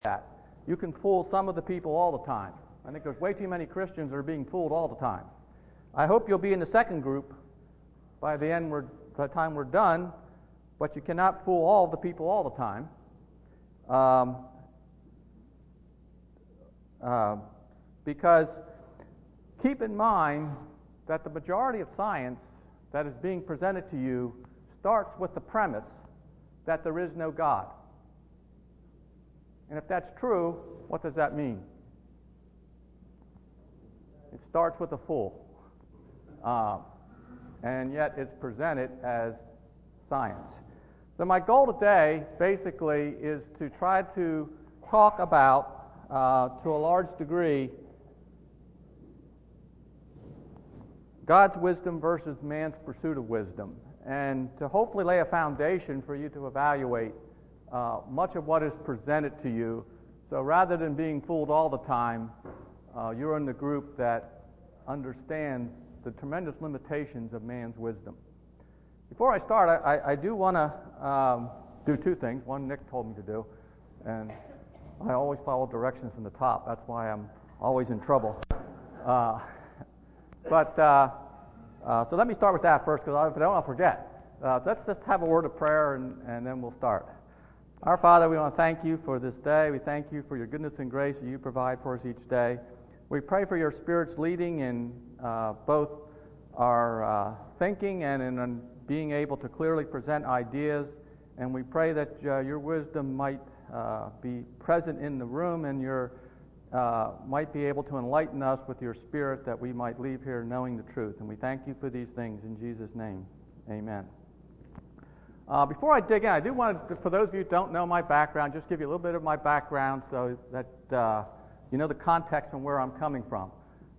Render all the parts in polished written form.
that. You can fool some of the people all the time. I think there's way too many Christians that are being fooled all the time. I hope you'll be in the second group by the time we're done, but you cannot fool all the people all the time. Because keep in mind that the majority of science that is being presented to you starts with the premise that there is no God. And if that's true, what does that mean? It starts with a fool. And yet it's presented as science. So my goal today basically is to try to talk about, to a large degree, God's wisdom versus man's pursuit of wisdom, and to hopefully lay a foundation for you to evaluate much of what is presented to you. So rather than being fooled all the time, you're in the group that understands the tremendous limitations of man's wisdom. Before I start, I do want to do two things. One Nick told me to do, and I always follow directions from the top. That's why I'm always in trouble. So let me start with that first, because if I don't, I'll forget. Let's just have a word of prayer, and then we'll start. Our Father, we want to thank you for this day. We thank you for your goodness and grace that you provide for us each day. We pray for your Spirit's leading in both our thinking and in being able to clearly present ideas. And we pray that your wisdom might be present in the room, and your might be able to enlighten us with your Spirit, that we might leave here knowing the truth. And we thank you for these things in Jesus' name. Amen. Before I dig in, I do want to, for those of you who don't know my background, just give you a little bit of my background so that you know the context and where I'm coming from.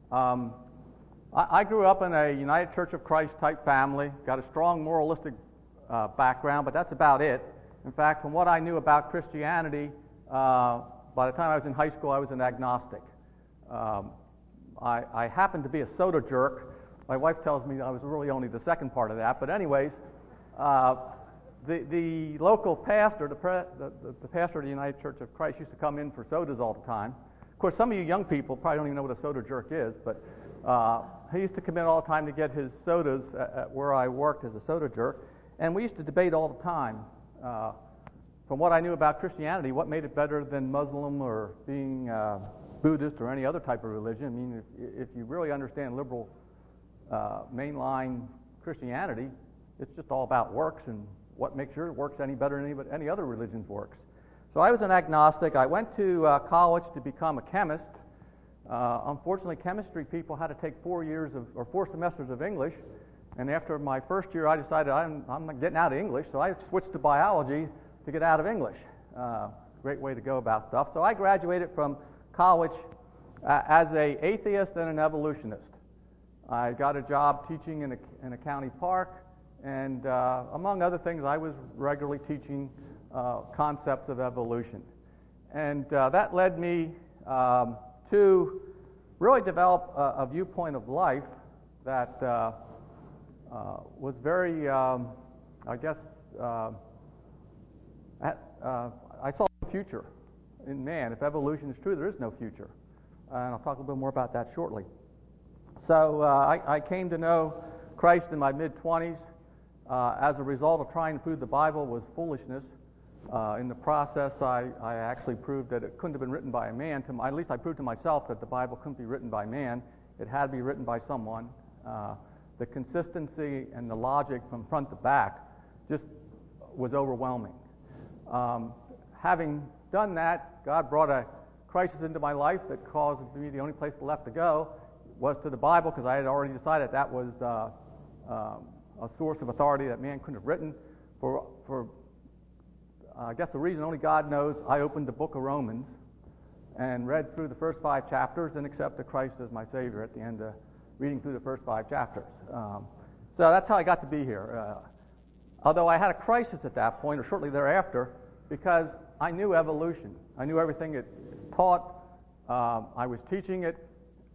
I grew up in a United Church of Christ type family, got a strong moralistic background, but that's about it. In fact, from what I knew about Christianity, by the time I was in high school, I was an agnostic. I happened to be a soda jerk. My wife tells me I was really only the second part of that. But anyways, the local pastor, the pastor of the United Church of Christ, used to come in for sodas all the time. Of course, some of you young people probably don't even know what a soda jerk is, but he used to come in all the time to get his sodas at where I worked as a soda jerk. And we used to debate all the time. From what I knew about Christianity, what made it better than Muslim or being Buddhist or any other type of religion. I mean, if you really understand liberal mainline Christianity, it's just all about works and what makes your works any better than any other religion's works. So I was an agnostic. I went to college to become a chemist. Unfortunately, chemistry people had to take 4 semesters of English. And after my first year, I decided I'm not getting out of English, so I switched to biology to get out of English. Great way to go about stuff. So I graduated from college as an atheist and an evolutionist. I got a job teaching in a county park, and among other things, I was regularly teaching concepts of evolution. And that led me to really develop a viewpoint of life that was very, I saw the future in man. If evolution is true, there is no future. And I'll talk a little bit more about that shortly. So I came to know Christ in my mid-20s as a result of trying to prove the Bible was foolishness. In the process, I actually proved that it couldn't have been written by a man. At least I proved to myself that the Bible couldn't be written by man. It had to be written by someone. The consistency and the logic from front to back just was overwhelming. Having done that, God brought a crisis into my life that caused me the only place left to go was to the Bible, because I had already decided that was a source of authority that man couldn't have written. For I guess the reason only God knows, I opened the book of Romans and read through the first 5 chapters and accepted Christ as my Savior at the end of reading through the first 5 chapters. So that's how I got to be here. Although I had a crisis at that point, or shortly thereafter, because I knew evolution. I knew everything it taught. I was teaching it.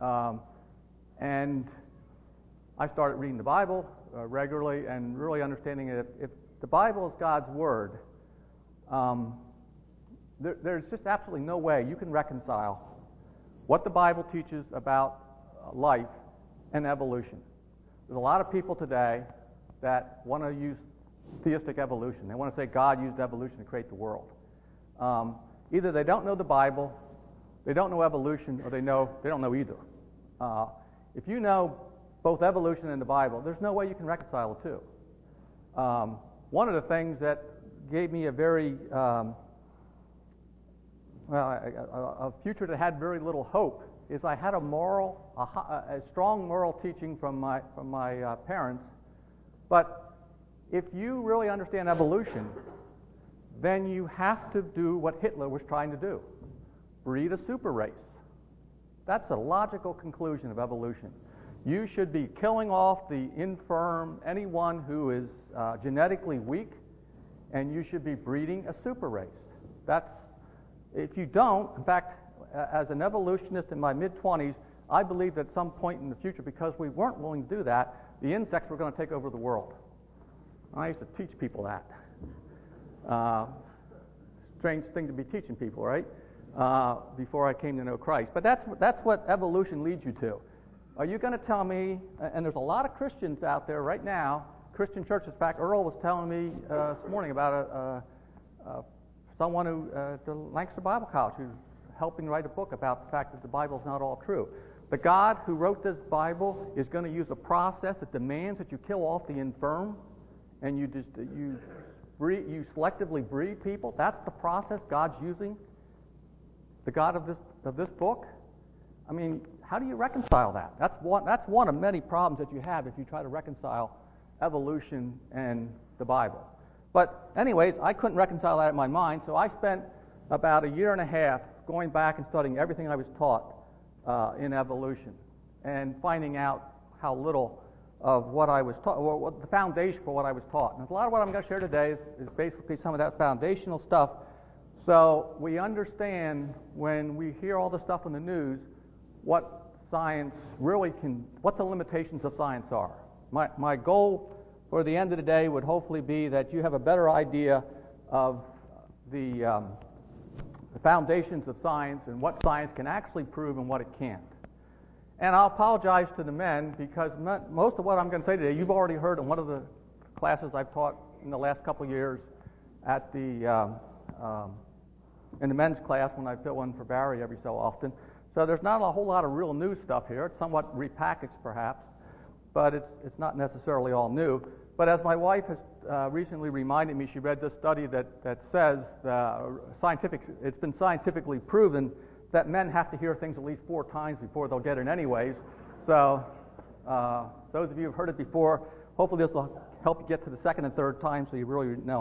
And I started reading the Bible regularly and really understanding it. If the Bible is God's Word, there's just absolutely no way you can reconcile what the Bible teaches about life and evolution. There's a lot of people today that want to use theistic evolution. They want to say God used evolution to create the world. Either they don't know the Bible, they don't know evolution, or they don't know either. If you know both evolution and the Bible, there's no way you can reconcile the two. One of the things that gave me a very a future that had very little hope is I had a strong moral teaching from my parents. But if you really understand evolution, then you have to do what Hitler was trying to do: breed a super race. That's a logical conclusion of evolution. You should be killing off the infirm, anyone who is genetically weak, and you should be breeding a super race. If you don't, in fact, as an evolutionist in my mid-20s, I believed at some point in the future, because we weren't willing to do that, the insects were going to take over the world. I used to teach people that. Strange thing to be teaching people, right? Before I came to know Christ. But that's what evolution leads you to. Are you going to tell me, and there's a lot of Christians out there right now, Christian churches. In fact, Earl was telling me this morning about someone who, at the Lancaster Bible College, who's helping write a book about the fact that the Bible's not all true. The God who wrote this Bible is going to use a process that demands that you kill off the infirm, and you selectively breed people. That's the process God's using. The God of this book. I mean, how do you reconcile that? That's one of many problems that you have if you try to reconcile evolution and the Bible. But anyways, I couldn't reconcile that in my mind, so I spent about a year and a half going back and studying everything I was taught in evolution and finding out how little of what I was taught, or what the foundation for what I was taught. And a lot of what I'm going to share today is basically some of that foundational stuff. So we understand when we hear all the stuff in the news, what science really what the limitations of science are. My goal for the end of the day would hopefully be that you have a better idea of the foundations of science and what science can actually prove and what it can't. And I'll apologize to the men, because most of what I'm going to say today you've already heard in one of the classes I've taught in the last couple of years at in the men's class when I fill in for Barry every so often. So there's not a whole lot of real new stuff here. It's somewhat repackaged perhaps, but it's not necessarily all new. But as my wife has recently reminded me, she read this study that says it's been scientifically proven that men have to hear things at least 4 times before they'll get it anyways. So those of you who've heard it before, hopefully this will help you get to the second and third time so you really know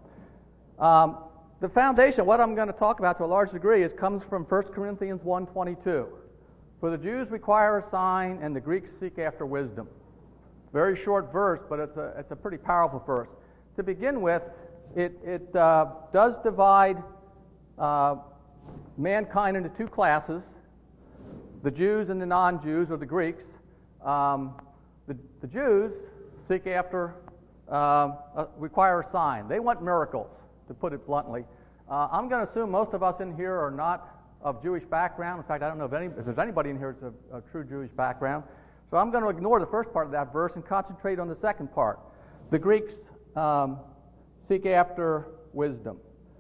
it. The foundation, what I'm going to talk about to a large degree, comes from 1 Corinthians 1:22. For the Jews require a sign, and the Greeks seek after wisdom. Very short verse, but it's a pretty powerful verse. To begin with, it does divide mankind into 2 classes: the Jews and the non-Jews, or the Greeks. The Jews seek after, require a sign. They want miracles, to put it bluntly. I'm going to assume most of us in here are not of Jewish background. In fact, I don't know if there's anybody in here that's of true Jewish background. So I'm going to ignore the first part of that verse and concentrate on the second part. The Greeks seek after wisdom.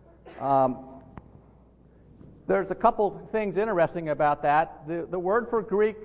There's a couple things interesting about that. The word for Greek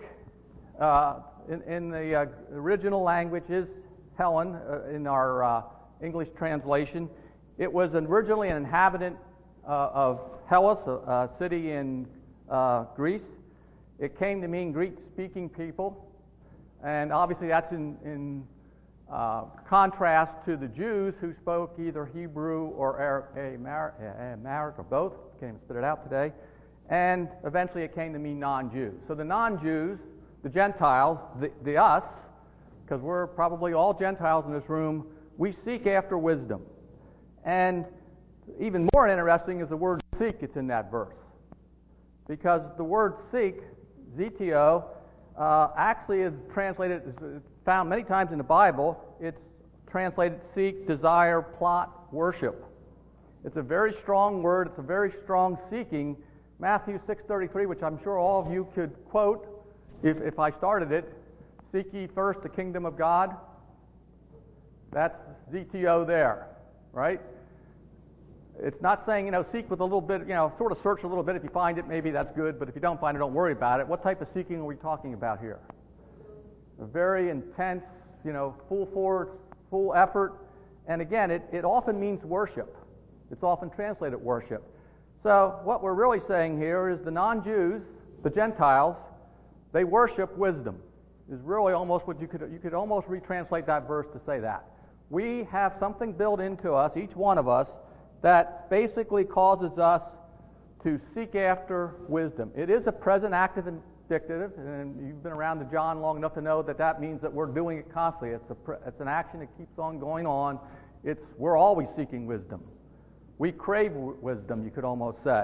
in the original language is Helen in our English translation. It was originally an inhabitant of Hellas, a city in Greece. It came to mean Greek-speaking people. And obviously that's in contrast to the Jews who spoke either Hebrew or Aramaic or both. Can't even spit it out today. And eventually it came to mean non-Jews. So the non-Jews, the Gentiles, the us, because we're probably all Gentiles in this room, we seek after wisdom. And even more interesting is the word seek that's in that verse. Because the word seek, zetio, actually is translated, it's found many times in the Bible. It's translated seek, desire, plot, worship. It's a very strong word. It's a very strong seeking. Matthew 6:33, which I'm sure all of you could quote if I started it. Seek ye first the kingdom of God. That's ZTO there, right? It's not saying, seek with a little bit, sort of search a little bit. If you find it, maybe that's good, but if you don't find it, don't worry about it. What type of seeking are we talking about here? A very intense, full force, full effort. And again, it often means worship. It's often translated worship. So what we're really saying here is the non-Jews, the Gentiles, they worship wisdom. Is really almost what you could almost retranslate that verse to say that. We have something built into us, each one of us, that basically causes us to seek after wisdom. It is a present active indicative, and you've been around the John long enough to know that means that we're doing it constantly. It's an action that keeps on going on. We're always seeking wisdom. We crave wisdom, you could almost say.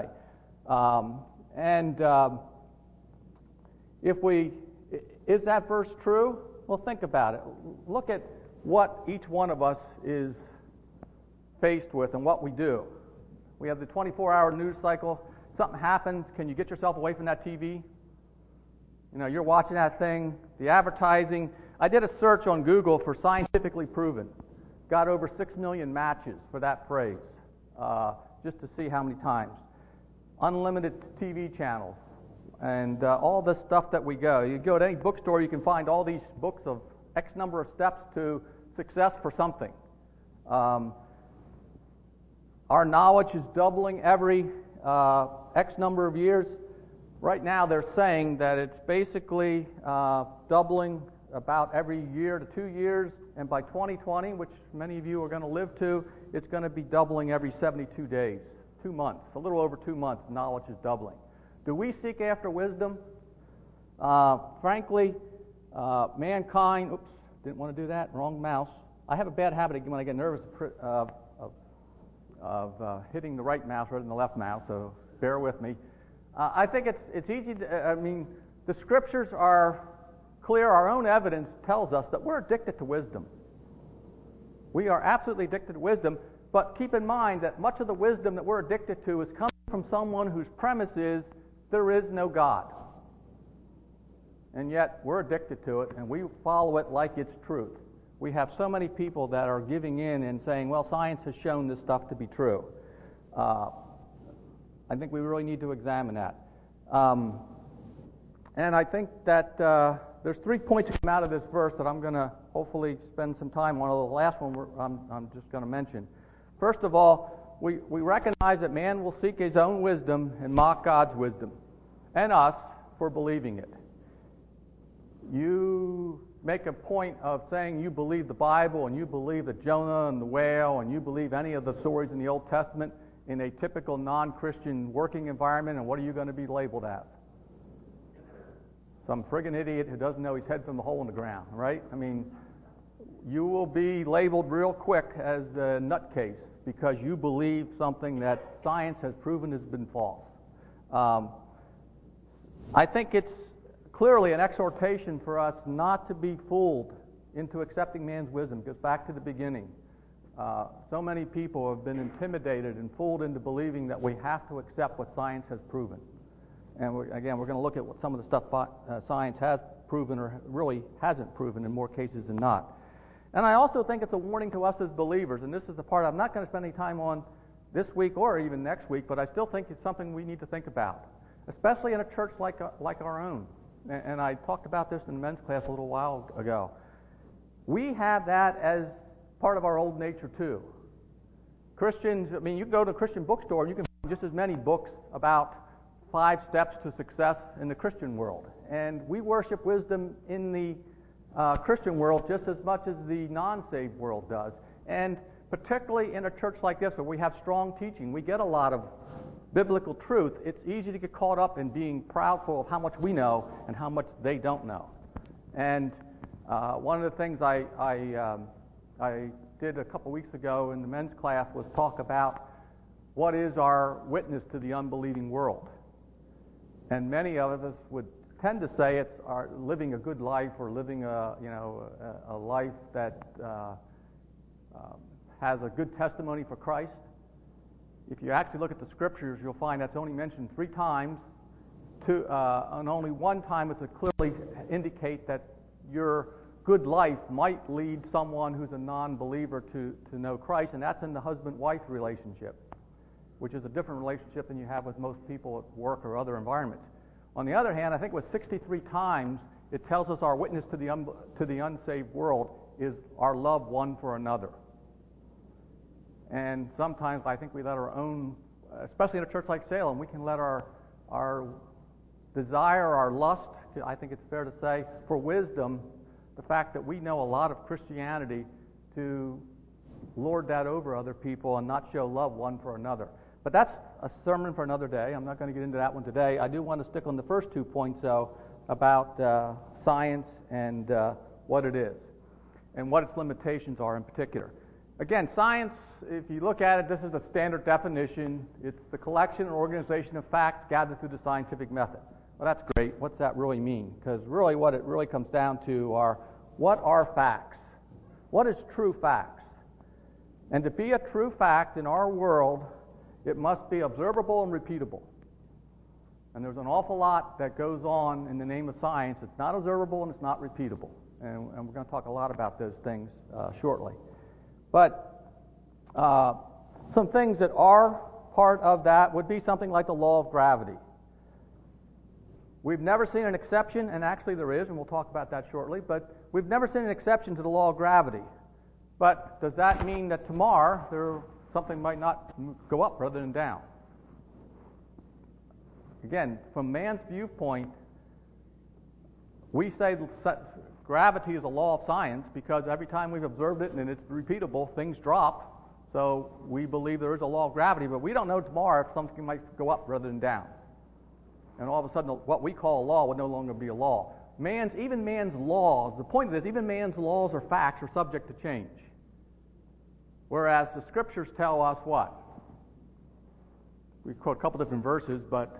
Is that verse true? Well, think about it. Look at what each one of us is faced with and what we do. We have the 24-hour news cycle. Something happens. Can you get yourself away from that TV? You're watching that thing. The advertising. I did a search on Google for scientifically proven. Got over 6 million matches for that phrase, just to see how many times. Unlimited TV channels. And all this stuff that we go. You go to any bookstore, you can find all these books of X number of steps to success for something. Our knowledge is doubling every X number of years. Right now they're saying that it's basically doubling about every year to 2 years, and by 2020, which many of you are going to live to, it's going to be doubling every 72 days, 2 months, a little over 2 months, knowledge is doubling. Do we seek after wisdom? Frankly, mankind, oops, didn't want to do that, wrong mouse. I have a bad habit when I get nervous of hitting the right mouse rather than the left mouse, so bear with me. I think it's easy to, the scriptures are clear. Our own evidence tells us that we're addicted to wisdom. We are absolutely addicted to wisdom, but keep in mind that much of the wisdom that we're addicted to is coming from someone whose premise is there is no God. And yet we're addicted to it, and we follow it like it's truth. We have so many people that are giving in and saying, well, science has shown this stuff to be true. I think we really need to examine that. And I think that there's 3 points that come out of this verse that I'm going to hopefully spend some time on. The last one I'm just going to mention. First of all, we recognize that man will seek his own wisdom and mock God's wisdom, and us for believing it. You make a point of saying you believe the Bible and you believe that Jonah and the whale and you believe any of the stories in the Old Testament in a typical non-Christian working environment, and what are you going to be labeled as? Some friggin' idiot who doesn't know his head from the hole in the ground, right? You will be labeled real quick as a nutcase because you believe something that science has proven has been false. I think it's clearly an exhortation for us not to be fooled into accepting man's wisdom. It goes back to the beginning. So many people have been intimidated and fooled into believing that we have to accept what science has proven. And we're going to look at what some of the stuff science has proven or really hasn't proven in more cases than not. And I also think it's a warning to us as believers, and this is the part I'm not going to spend any time on this week or even next week, but I still think it's something we need to think about, especially in a church like our own. And I talked about this in the men's class a little while ago. We have that as part of our old nature too. Christians, you can go to a Christian bookstore and you can find just as many books about 5 steps to success in the Christian world. And we worship wisdom in the Christian world just as much as the non-saved world does. And particularly in a church like this where we have strong teaching, we get a lot of biblical truth. It's easy to get caught up in being proudful of how much we know and how much they don't know. And one of the things I did a couple weeks ago in the men's class was talk about what is our witness to the unbelieving world. And many of us would tend to say it's our living a good life or living a life that has a good testimony for Christ. if you actually look at the scriptures, you'll find that's only mentioned 3 times, and only one time is to clearly indicate that your good life might lead someone who's a non-believer to know Christ, and that's in the husband-wife relationship, which is a different relationship than you have with most people at work or other environments. On the other hand, I think with 63 times, it tells us our witness to the unsaved world is our love one for another. And sometimes I think we let our own, especially in a church like Salem, we can let our desire, our lust, I think it's fair to say, for wisdom, the fact that we know a lot of Christianity, to lord that over other people and not show love one for another. But that's a sermon for another day. I'm not going to get into that one today. I do want to stick on the first 2 points, though, about science and what it is and what its limitations are in particular. Again, science, if you look at it, this is a standard definition. It's the collection and organization of facts gathered through the scientific method. Well, that's great. What's that really mean? Because really what it really comes down to are, what are facts? What is true facts? And to be a true fact in our world, it must be observable and repeatable. And there's an awful lot that goes on in the name of science. It's not observable and it's not repeatable. And we're going to talk a lot about those things shortly. But some things that are part of that would be something like the law of gravity. We've never seen an exception, and actually there is, and we'll talk about that shortly, but we've never seen an exception to the law of gravity. But does that mean that tomorrow something might not go up rather than down? Again, from man's viewpoint, we say gravity is a law of science because every time we've observed it and it's repeatable, things drop. So we believe there is a law of gravity, but we don't know tomorrow if something might go up rather than down. And all of a sudden, what we call a law would no longer be a law. Even man's laws, the point of this, even man's laws or facts are subject to change. Whereas the scriptures tell us what? We quote a couple different verses, but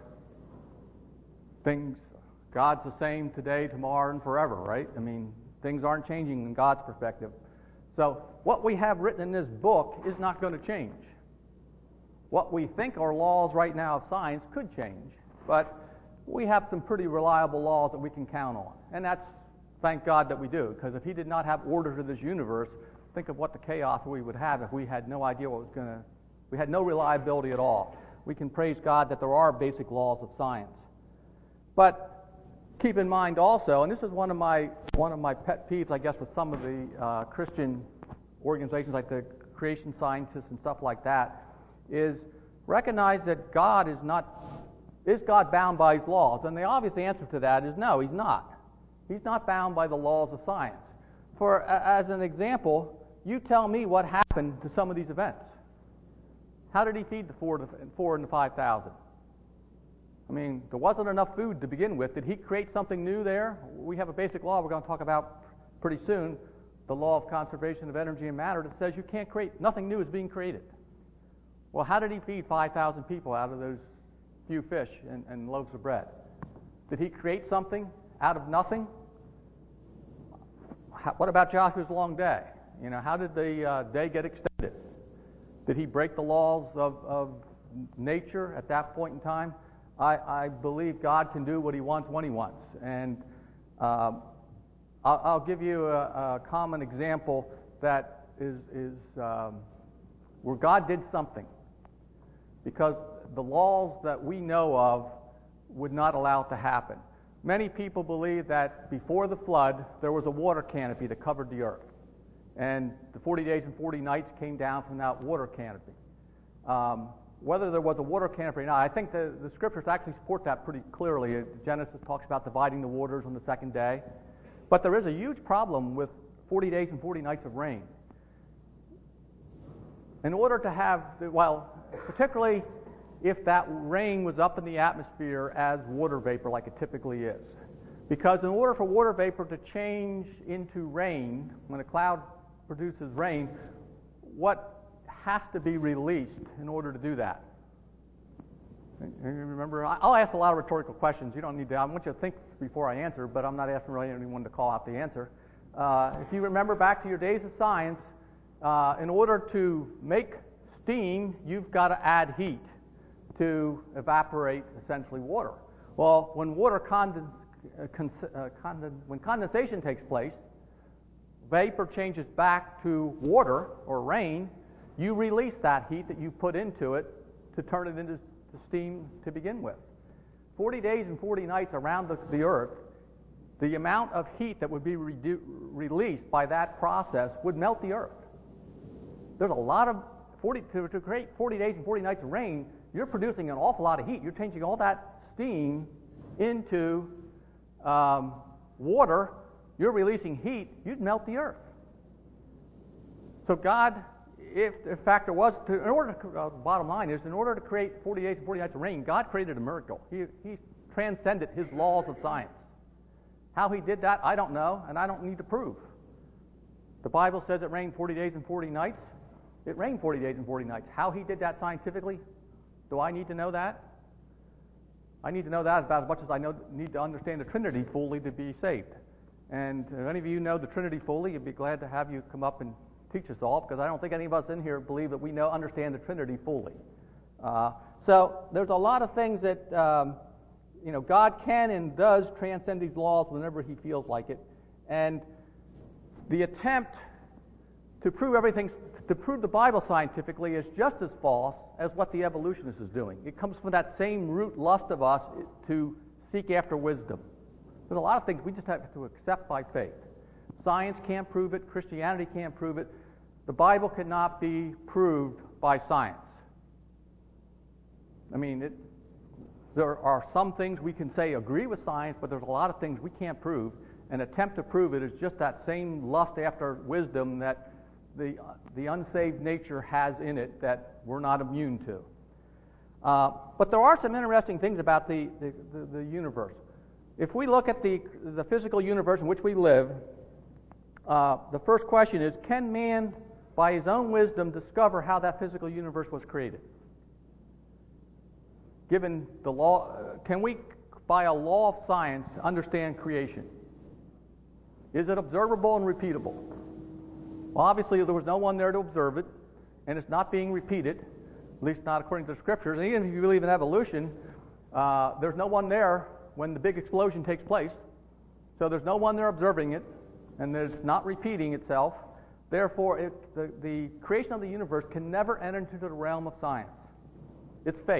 God's the same today, tomorrow, and forever, right? I mean, things aren't changing in God's perspective. So what we have written in this book is not going to change. What we think are laws right now of science could change, but we have some pretty reliable laws that we can count on. And that's, thank God that we do, because if he did not have order to this universe, think of what the chaos we would have if we had no idea what was going to, we had no reliability at all. We can praise God that there are basic laws of science. But keep in mind also, and this is one of my pet peeves, I guess, with some of the Christian organizations like the creation scientists and stuff like that, is recognize that God is God bound by his laws? And the obvious answer to that is no, he's not. He's not bound by the laws of science. For as an example, you tell me what happened to some of these events. How did he feed the 4 and the 5,000? I mean, there wasn't enough food to begin with. Did he create something new there? We have a basic law we're going to talk about pretty soon, the law of conservation of energy and matter, that says you can't create, nothing new is being created. Well, how did he feed 5,000 people out of those few fish and loaves of bread? Did he create something out of nothing? What about Joshua's long day? You know, how did the day get extended? Did he break the laws of nature at that point in time? I believe God can do what he wants when he wants. And I'll give you a common example that is where God did something, because the laws that we know of would not allow it to happen. Many people believe that before the flood, there was a water canopy that covered the earth. And the 40 days and 40 nights came down from that water canopy. Whether there was a water canopy or not, I think the scriptures actually support that pretty clearly. Genesis talks about dividing the waters on the second day. But there is a huge problem with 40 days and 40 nights of rain. In order to have, particularly if that rain was up in the atmosphere as water vapor like it typically is. Because in order for water vapor to change into rain, when a cloud produces rain, what has to be released in order to do that? Remember, I'll ask a lot of rhetorical questions. You don't need to. I want you to think before I answer, but I'm not asking really anyone to call out the answer. If you remember back to your days of science, in order to make steam, you've got to add heat to evaporate essentially water. Well, when when condensation takes place, vapor changes back to water or rain, you release that heat that you put into it to turn it into steam to begin with. 40 days and 40 nights around the Earth, the amount of heat that would be released by that process would melt the Earth. There's a lot of, to create 40 days and 40 nights of rain, you're producing an awful lot of heat. You're changing all that steam into water. You're releasing heat. You'd melt the Earth. So God, if in fact there was, bottom line is, in order to create 40 days and 40 nights of rain, God created a miracle. He transcended his laws of science. How he did that, I don't know, and I don't need to prove. The Bible says it rained 40 days and 40 nights. It rained 40 days and 40 nights. How he did that scientifically, do I need to know that? I need to know that about as much as I need to understand the Trinity fully to be saved. And if any of you know the Trinity fully, I'd be glad to have you come up and teach us all, because I don't think any of us in here believe that we understand the Trinity fully. So there's a lot of things that God can and does transcend these laws whenever he feels like it. And the attempt to prove the Bible scientifically is just as false as what the evolutionist is doing. It comes from that same root lust of us to seek after wisdom. There's a lot of things we just have to accept by faith. Science can't prove it. Christianity can't prove it. The Bible cannot be proved by science. I mean, there are some things we can say agree with science, but there's a lot of things we can't prove. An attempt to prove it is just that same lust after wisdom that the unsaved nature has in it that we're not immune to. But there are some interesting things about the universe. If we look at the physical universe in which we live, the first question is, can man, by his own wisdom, discover how that physical universe was created? Given the law, can we, by a law of science, understand creation? Is it observable and repeatable? Well, obviously there was no one there to observe it, and it's not being repeated, at least not according to the Scriptures. And even if you believe in evolution, there's no one there when the big explosion takes place. So there's no one there observing it, and it's not repeating itself. Therefore, the creation of the universe can never enter into the realm of science. It's faith.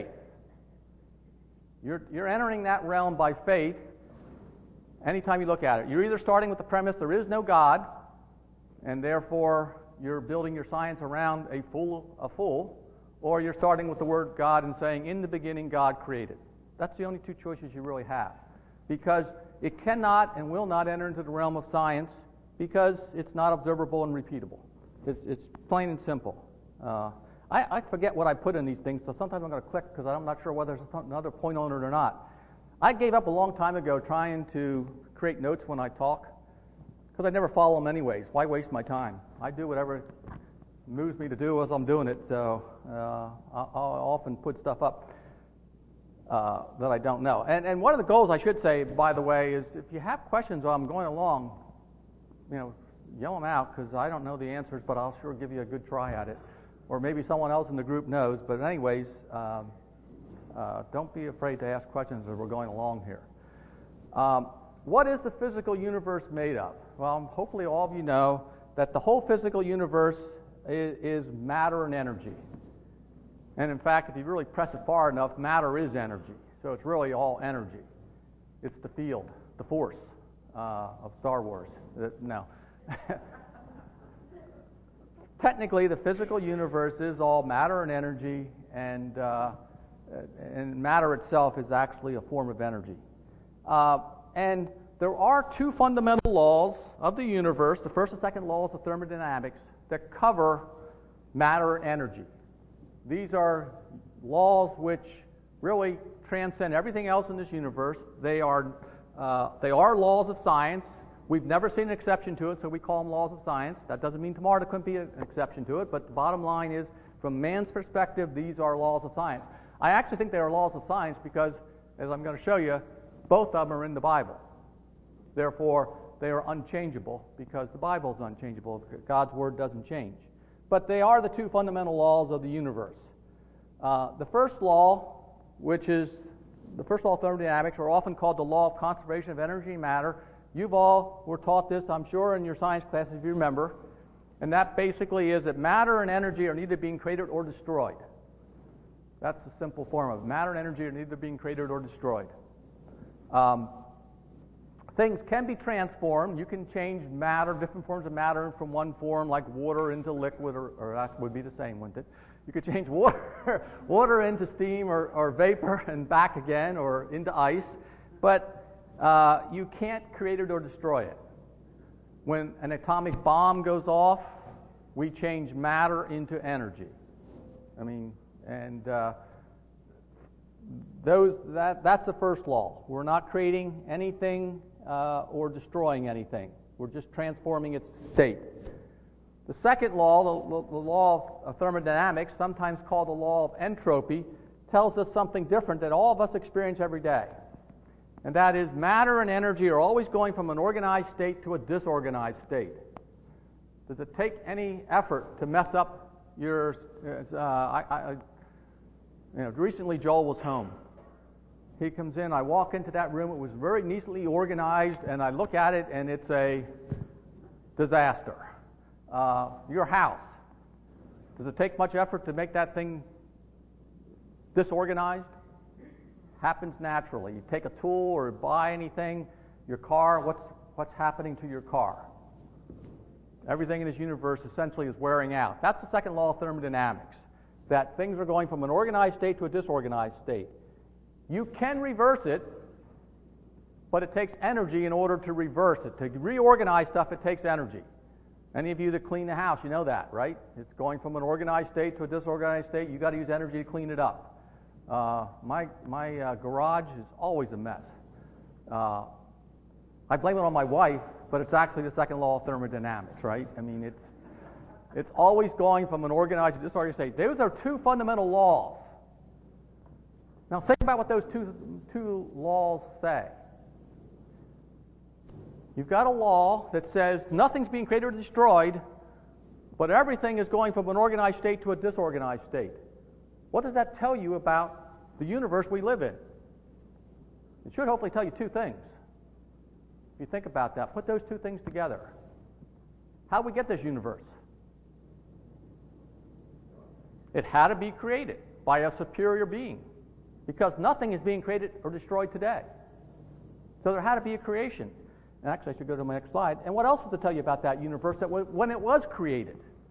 You're entering that realm by faith anytime you look at it. You're either starting with the premise there is no God, and therefore you're building your science around a fool, or you're starting with the word God and saying, in the beginning God created. That's the only two choices you really have, because it cannot and will not enter into the realm of science because it's not observable and repeatable. It's plain and simple. I forget what I put in these things, so sometimes I'm going to click because I'm not sure whether there's another point on it or not. I gave up a long time ago trying to create notes when I talk because I never follow them anyways. Why waste my time? I do whatever moves me to do as I'm doing it, so I'll often put stuff up that I don't know. And one of the goals, I should say, by the way, is if you have questions while I'm going along, yell them out, because I don't know the answers, but I'll sure give you a good try at it. Or maybe someone else in the group knows. But anyways, don't be afraid to ask questions as we're going along here. What is the physical universe made of? Well, hopefully all of you know that the whole physical universe is matter and energy. And in fact, if you really press it far enough, matter is energy. So it's really all energy. It's the field, the force of Star Wars. No. Technically, the physical universe is all matter and energy, and matter itself is actually a form of energy. And there are two fundamental laws of the universe, the first and second laws of thermodynamics, that cover matter and energy. These are laws which really transcend everything else in this universe. They are laws of science. We've never seen an exception to it, so we call them laws of science. That doesn't mean tomorrow there couldn't be an exception to it, but the bottom line is, from man's perspective, these are laws of science. I actually think they are laws of science because, as I'm going to show you, both of them are in the Bible. Therefore, they are unchangeable because the Bible is unchangeable. God's Word doesn't change. but they are the two fundamental laws of the universe. The first law, which is the first law of thermodynamics, are often called the law of conservation of energy and matter. You've all were taught this, I'm sure, in your science classes, if you remember. And that basically is that matter and energy are neither being created or destroyed. That's the simple form of it. Matter and energy are neither being created or destroyed. Things can be transformed. You can change matter, different forms of matter from one form, like water, into liquid, or that would be the same, wouldn't it? You could change water into steam or vapor and back again, or into ice. But you can't create it or destroy it. When an atomic bomb goes off, we change matter into energy. I mean, and that's the first law. We're not creating anything or destroying anything. We're just transforming its state. The second law, the law of thermodynamics, sometimes called the law of entropy, tells us something different that all of us experience every day. And that is, matter and energy are always going from an organized state to a disorganized state. Does it take any effort to mess up your... recently Joel was home. He comes in, I walk into that room, it was very neatly organized, and I look at it, and it's a disaster. Your house. Does it take much effort to make that thing disorganized? Happens naturally. You take a tool or buy anything, your car, what's happening to your car? Everything in this universe essentially is wearing out. That's the second law of thermodynamics, that things are going from an organized state to a disorganized state. You can reverse it, but it takes energy in order to reverse it. To reorganize stuff, it takes energy. Any of you that clean the house, you know that, right? It's going from an organized state to a disorganized state. You've got to use energy to clean it up. My garage is always a mess. I blame it on my wife, but it's actually the second law of thermodynamics, right? I mean, it's always going from an organized to disorganized state. Those are two fundamental laws. Now think about what those two laws say. You've got a law that says nothing's being created or destroyed, but everything is going from an organized state to a disorganized state. What does that tell you about the universe we live in? It should hopefully tell you two things. If you think about that, put those two things together. How did we get this universe? It had to be created by a superior being, because nothing is being created or destroyed today. So there had to be a creation. And actually, I should go to my next slide. And what else does it tell you about that universe when it was created?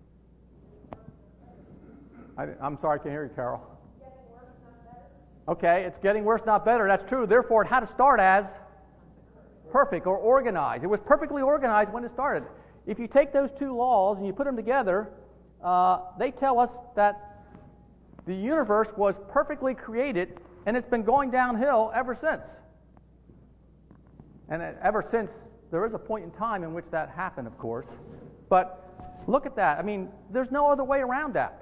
I'm sorry, I can't hear you, Carol. Getting worse, not better. Okay, it's getting worse, not better. That's true. Therefore, it had to start as perfect or organized. It was perfectly organized when it started. If you take those two laws and you put them together, they tell us that the universe was perfectly created, and it's been going downhill ever since. And ever since, there is a point in time in which that happened, of course. But look at that. I mean, there's no other way around that.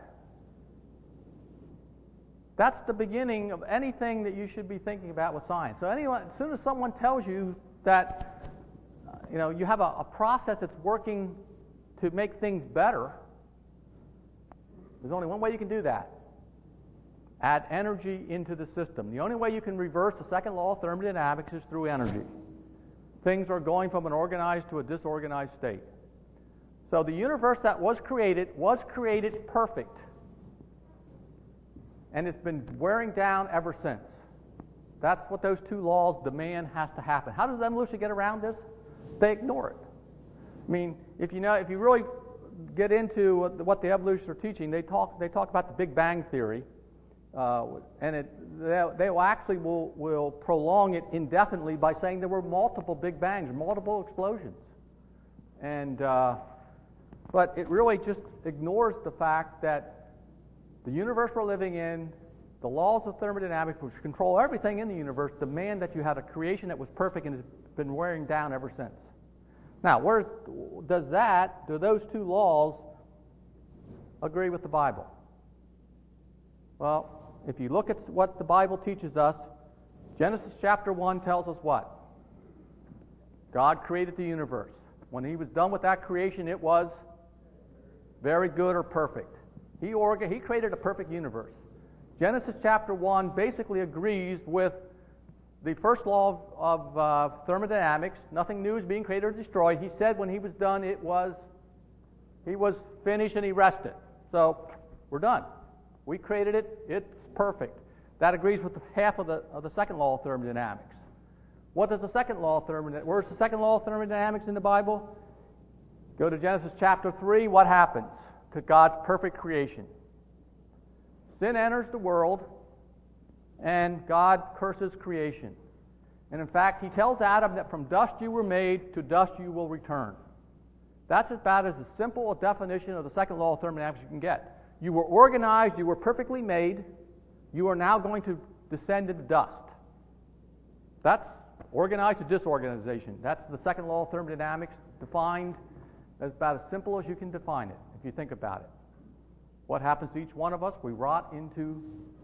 That's the beginning of anything that you should be thinking about with science. So as soon as someone tells you that you have a process that's working to make things better, there's only one way you can do that. Add energy into the system. The only way you can reverse the second law of thermodynamics is through energy. Things are going from an organized to a disorganized state. So the universe that was created perfect. And it's been wearing down ever since. That's what those two laws demand has to happen. How does evolution get around this? They ignore it. I mean, if you really get into what the evolutionists are teaching, they talk about the Big Bang theory, and they will prolong it indefinitely by saying there were multiple Big Bangs, multiple explosions, and but it really just ignores the fact that the universe we're living in, the laws of thermodynamics, which control everything in the universe, demand that you had a creation that was perfect and has been wearing down ever since. Now, do those two laws agree with the Bible? Well, if you look at what the Bible teaches us, Genesis chapter 1 tells us what? God created the universe. When he was done with that creation, it was very good or perfect. He created a perfect universe. Genesis chapter 1 basically agrees with the first law of thermodynamics. Nothing new is being created or destroyed. He said when he was done, he was finished and he rested. So we're done. We created it. It's perfect. That agrees with half of the second law of thermodynamics. What does the second law of thermodynamics? Where's the second law of thermodynamics in the Bible? Go to Genesis chapter 3. What happens to God's perfect creation? Sin enters the world, and God curses creation. And in fact, he tells Adam that from dust you were made, to dust you will return. That's about as simple a definition of the second law of thermodynamics you can get. You were organized, you were perfectly made, you are now going to descend into dust. That's organized to disorganization. That's the second law of thermodynamics, defined as about as simple as you can define it, if you think about it. What happens to each one of us? We rot into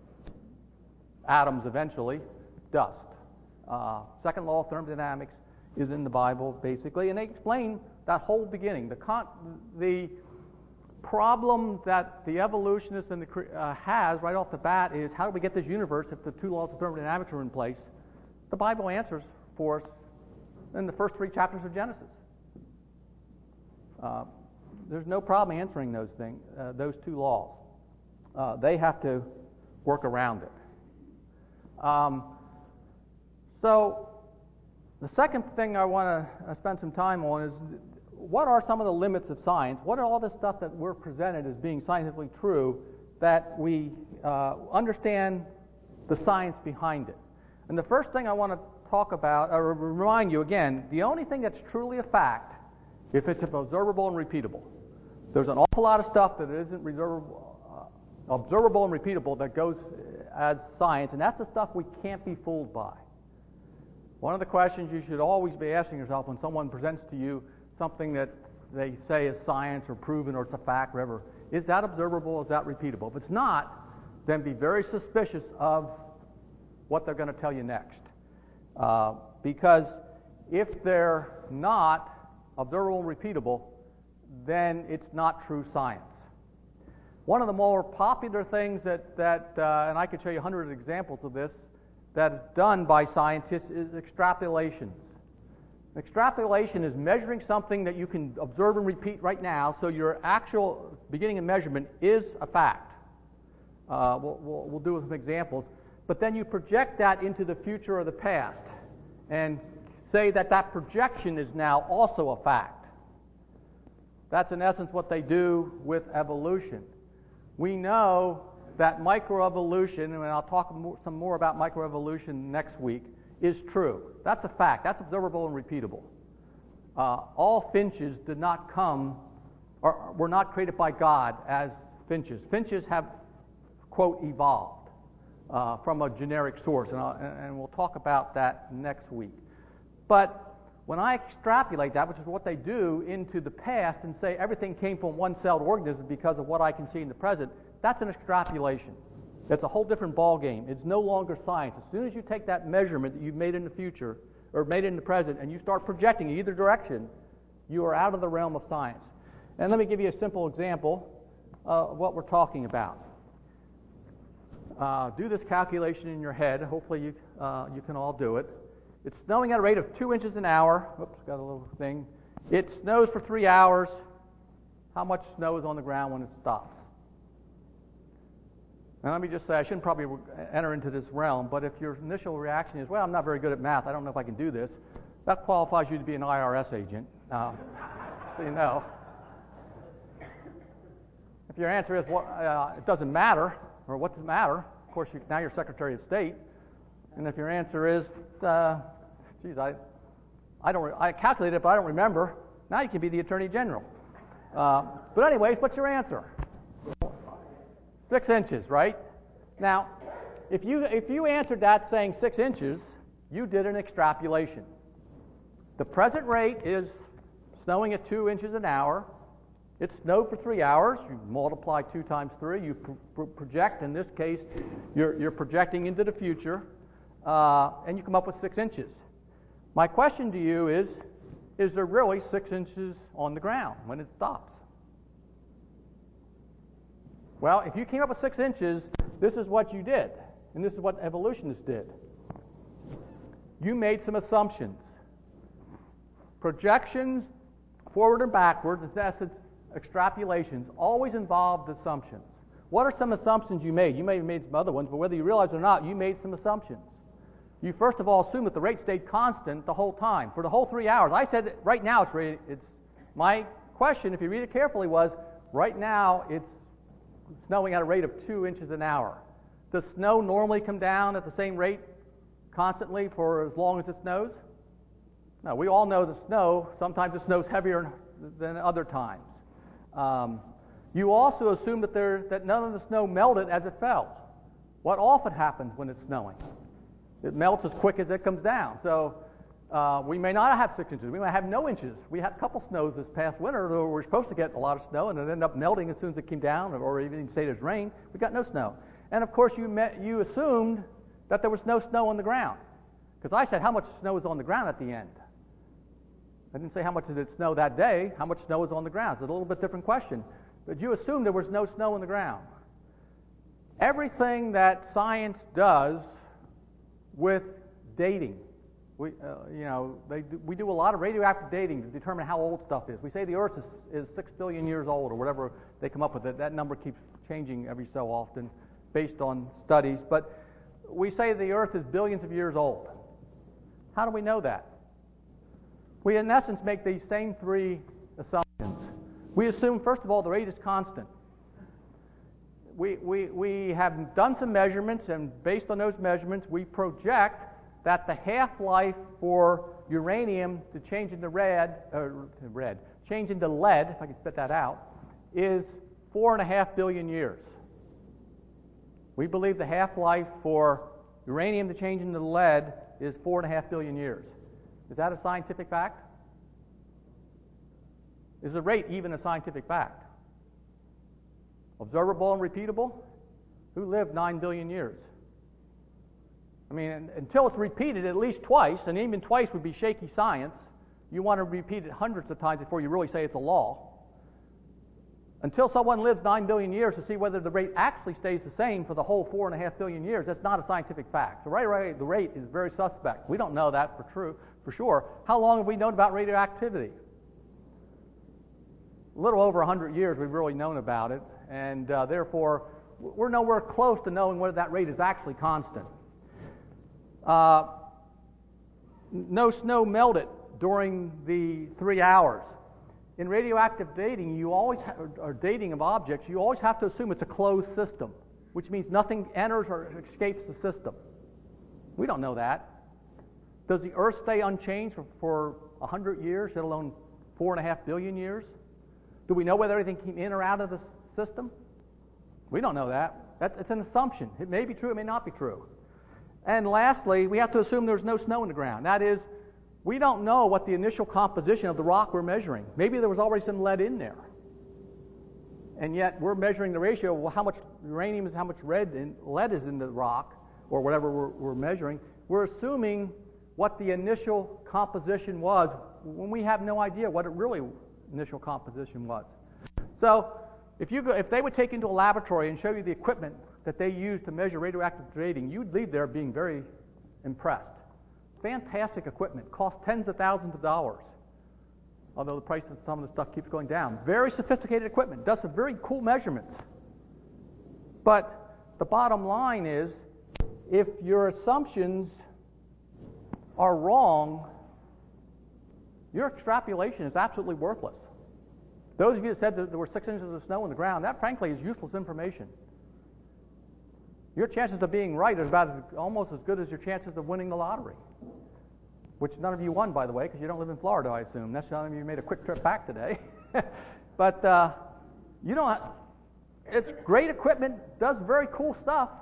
atoms eventually, dust. Second law of thermodynamics is in the Bible, basically, and they explain that whole beginning. The problem that the evolutionist has right off the bat is, how do we get this universe if the two laws of thermodynamics are in place? The Bible answers for us in the first 3 chapters of Genesis. There's no problem answering those things, those two laws. They have to work around it. So the second thing I want to spend some time on is, what are some of the limits of science? What are all the stuff that we're presented as being scientifically true that we understand the science behind it? And the first thing I want to talk about, or remind you again, the only thing that's truly a fact, if it's observable and repeatable. There's an awful lot of stuff that isn't observable and repeatable that goes as science, and that's the stuff we can't be fooled by. One of the questions you should always be asking yourself when someone presents to you something that they say is science or proven or it's a fact, whatever, is that observable, is that repeatable? If it's not, then be very suspicious of what they're going to tell you next. Because if they're not observable and repeatable, then it's not true science. One of the more popular things that and I could show you hundreds of examples of this, that is done by scientists is extrapolations. Extrapolation is measuring something that you can observe and repeat right now, so your actual beginning of measurement is a fact. We'll do some examples. But then you project that into the future or the past and say that that projection is now also a fact. That's in essence what they do with evolution. We know that microevolution, and I'll talk some more about microevolution next week, is true. That's a fact. That's observable and repeatable. All finches did not come, or were not created by God as finches. Finches have, quote, evolved from a generic source, and we'll talk about that next week. But when I extrapolate that, which is what they do, into the past and say everything came from one-celled organisms because of what I can see in the present, that's an extrapolation. It's a whole different ball game. It's no longer science. As soon as you take that measurement that you've made in the future, or made in the present, and you start projecting in either direction, you are out of the realm of science. And let me give you a simple example of what we're talking about. Do this calculation in your head. Hopefully you can all do it. It's snowing at a rate of 2 inches an hour. Oops, got a little thing. It snows for 3 hours. How much snow is on the ground when it stops? Now let me just say, I shouldn't probably enter into this realm, but if your initial reaction is, well, I'm not very good at math, I don't know if I can do this, that qualifies you to be an IRS agent. So you know. If your answer is, well, it doesn't matter, or what does it matter? Of course, now you're Secretary of State. And if your answer is, geez, I calculated it, but I don't remember, now you can be the Attorney General. But anyways, what's your answer? 6 inches, right? Now, if you answered that saying 6 inches, you did an extrapolation. The present rate is snowing at 2 inches an hour. It snowed for 3 hours. You multiply 2 times 3. You project. In this case, you're projecting into the future, and you come up with 6 inches. My question to you is there really 6 inches on the ground when it stops? Well, if you came up with 6 inches, this is what you did, and this is what evolutionists did. You made some assumptions. Projections, forward and backwards, in essence, extrapolations, always involved assumptions. What are some assumptions you made? You may have made some other ones, but whether you realize it or not, you made some assumptions. You first of all assumed that the rate stayed constant the whole time, for the whole 3 hours. I said that right now it's my question, if you read it carefully, was right now it's snowing at a rate of 2 inches an hour. Does snow normally come down at the same rate constantly for as long as it snows? No, we all know that sometimes it snows heavier than other times. You also assume that none of the snow melted as it fell. What often happens when it's snowing? It melts as quick as it comes down. So we may not have 6 inches. We might have no inches. We had a couple snows this past winter where we were supposed to get a lot of snow, and it ended up melting as soon as it came down, or even stayed as rain. We got no snow. And of course, you assumed that there was no snow on the ground, because I said how much snow is on the ground at the end. I didn't say how much did it snow that day. How much snow is on the ground? It's a little bit different question. But you assumed there was no snow on the ground. Everything that science does with dating, we do a lot of radioactive dating to determine how old stuff is. We say the Earth is 6 billion years old, or whatever they come up with. That number keeps changing every so often based on studies. But we say the Earth is billions of years old. How do we know that? We, in essence, make these same 3 assumptions. We assume, first of all, the rate is constant. We have done some measurements, and based on those measurements, we project that the half-life for uranium to change into change into lead, if I can spit that out, is 4.5 billion years. We believe the half-life for uranium to change into lead is 4.5 billion years. Is that a scientific fact? Is the rate even a scientific fact? Observable and repeatable? Who lived 9 billion years? I mean, until it's repeated at least twice, and even twice would be shaky science. You want to repeat it hundreds of times before you really say it's a law. Until someone lives 9 billion years to see whether the rate actually stays the same for the whole 4.5 billion years, that's not a scientific fact. So right, the rate is very suspect. We don't know that for sure. How long have we known about radioactivity? A little over 100 years we've really known about it, and therefore we're nowhere close to knowing whether that rate is actually constant. No snow melted during the 3 hours. In radioactive dating, or dating of objects, you always have to assume it's a closed system, which means nothing enters or escapes the system. We don't know that. Does the Earth stay unchanged for 100 years, let alone 4.5 billion years? Do we know whether everything came in or out of the system? We don't know that. It's an assumption. It may be true, it may not be true. And lastly, we have to assume there's no snow in the ground. That is, we don't know what the initial composition of the rock we're measuring. Maybe there was already some lead in there. And yet we're measuring the ratio of how much uranium is, how much lead is in the rock, or whatever we're measuring. We're assuming what the initial composition was when we have no idea what it really initial composition was. So if they would take you into a laboratory and show you the equipment that they use to measure radioactive dating, you'd leave there being very impressed. Fantastic equipment, costs tens of thousands of dollars, although the price of some of the stuff keeps going down. Very sophisticated equipment, does some very cool measurements. But the bottom line is, if your assumptions are wrong, your extrapolation is absolutely worthless. Those of you that said that there were 6 inches of snow on the ground, that frankly is useless information. Your chances of being right are almost as good as your chances of winning the lottery, which none of you won, by the way, because you don't live in Florida, I assume. That's none of you made a quick trip back today. But you don't. It's great equipment, does very cool stuff,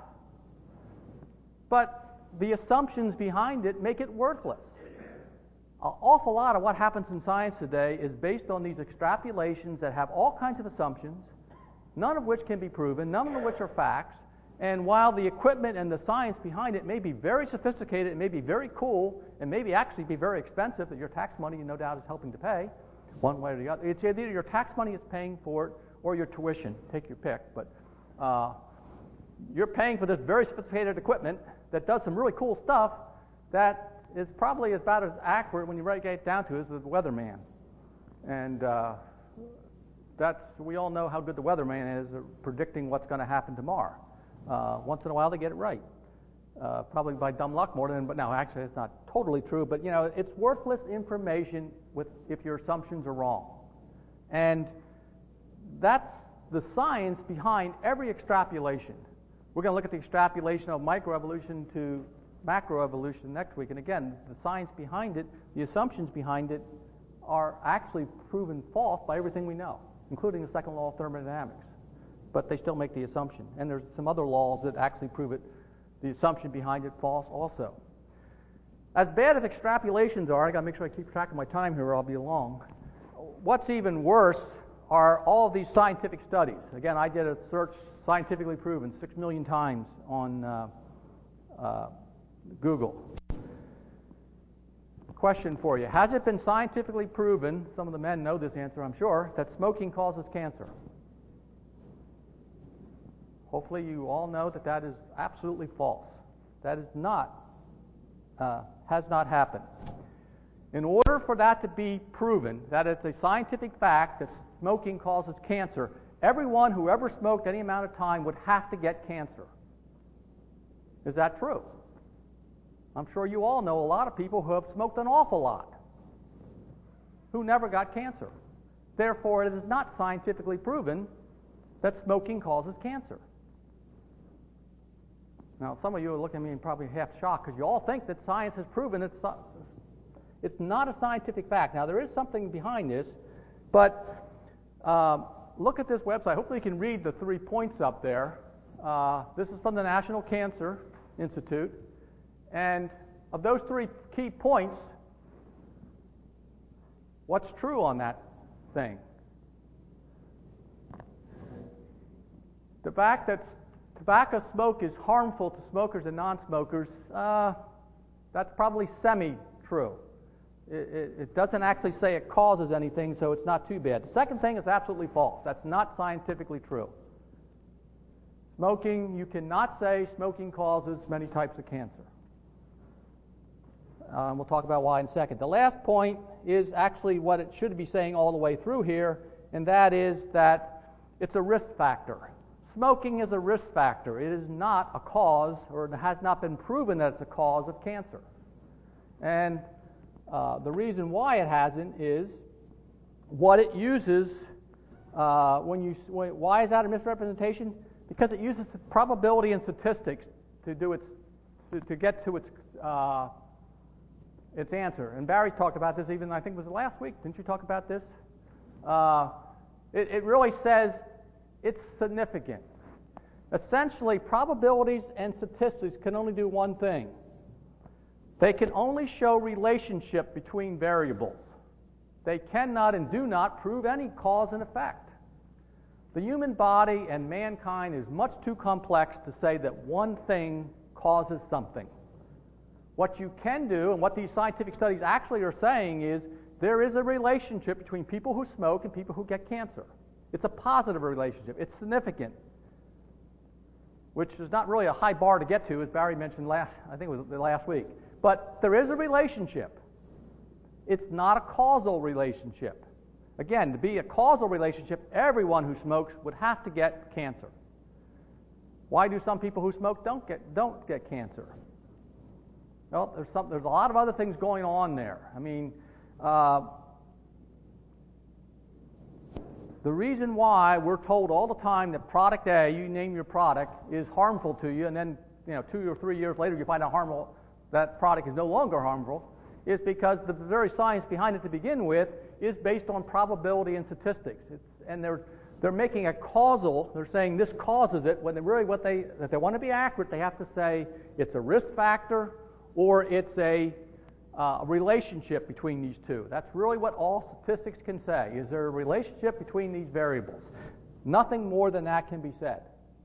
but the assumptions behind it make it worthless. An awful lot of what happens in science today is based on these extrapolations that have all kinds of assumptions, none of which can be proven, none of which are facts. And while the equipment and the science behind it may be very sophisticated, it may be very cool, and maybe actually be very expensive, that your tax money, no doubt, is helping to pay, one way or the other. It's either your tax money is paying for it or your tuition. Take your pick. But You're paying for this very sophisticated equipment that does some really cool stuff that is probably about as accurate when you really get down to it as the weatherman. And we all know how good the weatherman is at predicting what's going to happen tomorrow. Once in a while they get it right. Probably by dumb luck more than, but no, actually it's not totally true, but it's worthless information if your assumptions are wrong. And that's the science behind every extrapolation. We're going to look at the extrapolation of microevolution to macroevolution next week. And again, the science behind it, the assumptions behind it, are actually proven false by everything we know, including the second law of thermodynamics. But they still make the assumption. And there's some other laws that actually prove it, the assumption behind it, false also. As bad as extrapolations are, I got to make sure I keep track of my time here or I'll be long. What's even worse are all of these scientific studies. Again, I did a search, scientifically proven, 6 million times on Google. Question for you. Has it been scientifically proven, some of the men know this answer I'm sure, that smoking causes cancer? Hopefully you all know that that is absolutely false. That is not, has not happened. In order for that to be proven, that it's a scientific fact that smoking causes cancer, everyone who ever smoked any amount of time would have to get cancer. Is that true? I'm sure you all know a lot of people who have smoked an awful lot who never got cancer. Therefore, it is not scientifically proven that smoking causes cancer. Now, some of you are looking at me and probably half shocked because you all think that science has proven it's not a scientific fact. Now, there is something behind this, but look at this website. Hopefully you can read the 3 points up there. This is from the National Cancer Institute. And of those 3 key points, what's true on that thing? The fact that tobacco smoke is harmful to smokers and non-smokers, that's probably semi-true. It doesn't actually say it causes anything, so it's not too bad. The second thing is absolutely false. That's not scientifically true. Smoking, you cannot say smoking causes many types of cancer. We'll talk about why in a second. The last point is actually what it should be saying all the way through here, and that is that it's a risk factor. Smoking is a risk factor. It is not a cause, or it has not been proven that it's a cause of cancer. And the reason why it hasn't is what it uses. Why is that a misrepresentation? Because it uses probability and statistics to get to its answer. And Barry talked about this even, I think it was last week. Didn't you talk about this? It really says it's significant. Essentially, probabilities and statistics can only do one thing. They can only show relationship between variables. They cannot and do not prove any cause and effect. The human body and mankind is much too complex to say that one thing causes something. What you can do, and what these scientific studies actually are saying, is there is a relationship between people who smoke and people who get cancer. It's a positive relationship. It's significant, which is not really a high bar to get to, as Barry mentioned last week. But there is a relationship. It's not a causal relationship. Again, to be a causal relationship, everyone who smokes would have to get cancer. Why do some people who smoke don't get cancer? Well, there's a lot of other things going on there. I mean, the reason why we're told all the time that product A, you name your product, is harmful to you, and then 2 or 3 years later you find out that product is no longer harmful, is because the very science behind it to begin with is based on probability and statistics. And they're making a causal. They're saying this causes it. When if they want to be accurate, they have to say it's a risk factor or it's a relationship between these two. That's really what all statistics can say. Is there a relationship between these variables? Nothing more than that can be said.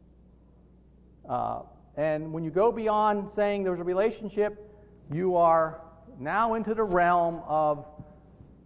And when you go beyond saying there's a relationship, you are now into the realm of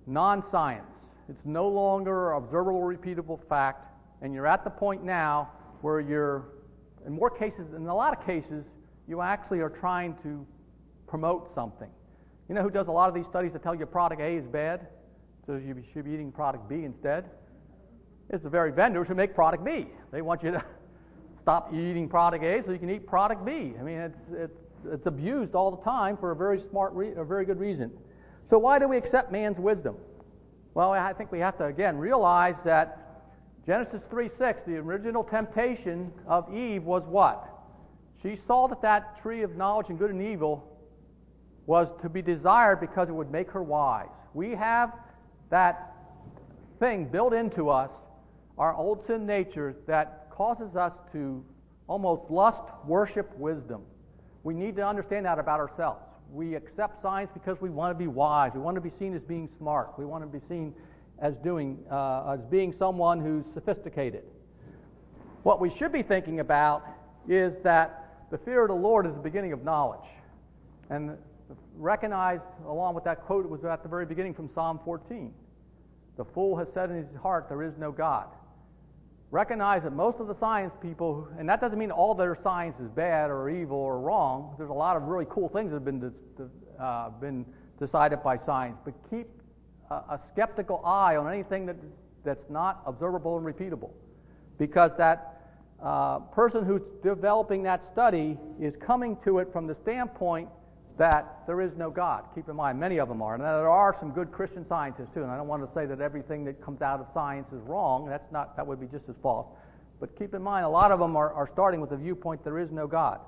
non-science. It's no longer observable, repeatable fact, and you're at the point now where you're, in a lot of cases, you actually are trying to promote something. You know who does a lot of these studies that tell you product A is bad, so you should be eating product B instead? It's the very vendors who make product B. They want you to stop eating product A so you can eat product B. I mean, it's abused all the time for a very very good reason. So why do we accept man's wisdom? Well, I think we have to again realize that Genesis 3:6, the original temptation of Eve was what? She saw that tree of knowledge and good and evil was to be desired because it would make her wise. We have that thing built into us, our old sin nature, that causes us to almost lust worship wisdom. We need to understand that about ourselves. We accept science because we want to be wise. We want to be seen as being smart. We want to be seen as being someone who's sophisticated. What we should be thinking about is that the fear of the Lord is the beginning of knowledge. And recognized along with that quote, it was at the very beginning from Psalm 14. The fool has said in his heart, there is no God. Recognize that most of the science people, and that doesn't mean all their science is bad or evil or wrong. There's a lot of really cool things that have been decided by science. But keep a skeptical eye on anything that's not observable and repeatable. Because that person who's developing that study is coming to it from the standpoint that there is no God. Keep in mind, many of them are. And there are some good Christian scientists too, and I don't want to say that everything that comes out of science is wrong. That would be just as false. But keep in mind, a lot of them are starting with the viewpoint there is no God.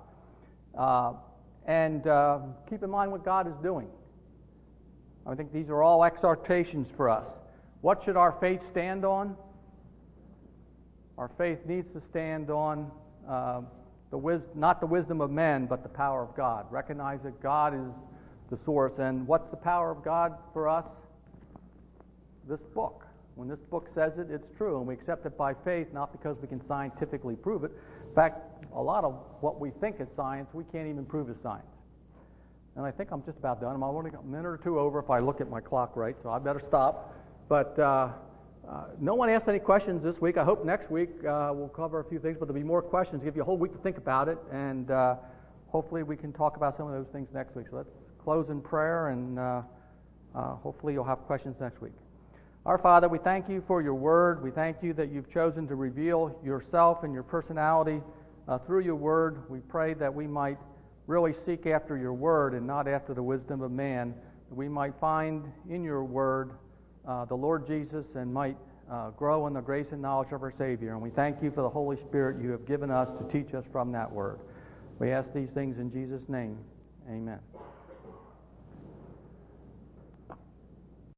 And keep in mind what God is doing. I think these are all exhortations for us. What should our faith stand on? Our faith needs to stand on not the wisdom of men, but the power of God. Recognize that God is the source. And what's the power of God for us? This book. When this book says it, it's true. And we accept it by faith, not because we can scientifically prove it. In fact, a lot of what we think is science, we can't even prove as science. And I think I'm just about done. I'm only a minute or two over if I look at my clock right, so I better stop. But no one asked any questions this week. I hope next week we'll cover a few things, but there'll be more questions. Give you a whole week to think about it, and hopefully we can talk about some of those things next week. So let's close in prayer, and hopefully you'll have questions next week. Our Father, we thank you for your word. We thank you that you've chosen to reveal yourself and your personality through your word. We pray that we might really seek after your word and not after the wisdom of man. That we might find in your word the Lord Jesus and might grow in the grace and knowledge of our Savior. And we thank you for the Holy Spirit you have given us to teach us from that word. We ask these things in Jesus' name. Amen.